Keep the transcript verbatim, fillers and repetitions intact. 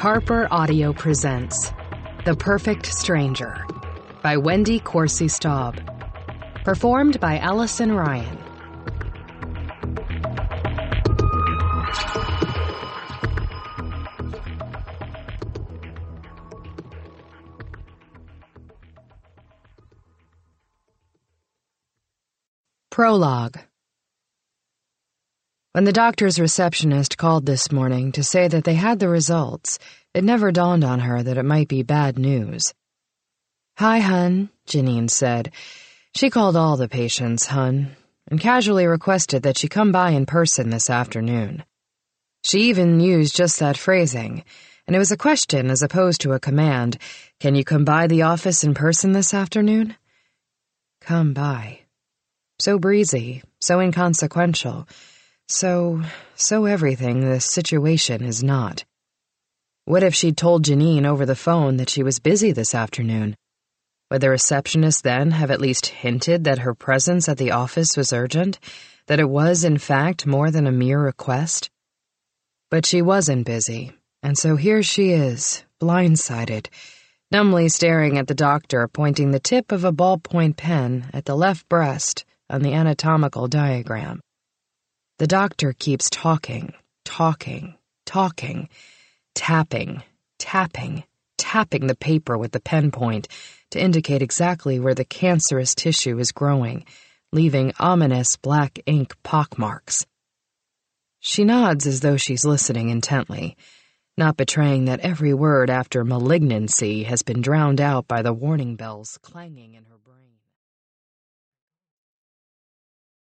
Harper Audio presents The Perfect Stranger by Wendy Corsi Staub. Performed by Allison Ryan. Prologue. When the doctor's receptionist called this morning to say that they had the results, it never dawned on her that it might be bad news. "Hi, hun," Janine said. She called all the patients hun, and casually requested that she come by in person this afternoon. She even used just that phrasing, and it was a question as opposed to a command. "Can you come by the office in person this afternoon?" Come by. So breezy, so inconsequential. So, so everything this situation is not. What if she'd told Janine over the phone that she was busy this afternoon? Would the receptionist then have at least hinted that her presence at the office was urgent, that it was, in fact, more than a mere request? But she wasn't busy, and so here she is, blindsided, numbly staring at the doctor pointing the tip of a ballpoint pen at the left breast on the anatomical diagram. The doctor keeps talking, talking, talking, tapping, tapping, tapping the paper with the pen point to indicate exactly where the cancerous tissue is growing, leaving ominous black ink pockmarks. She nods as though she's listening intently, not betraying that every word after malignancy has been drowned out by the warning bells clanging in her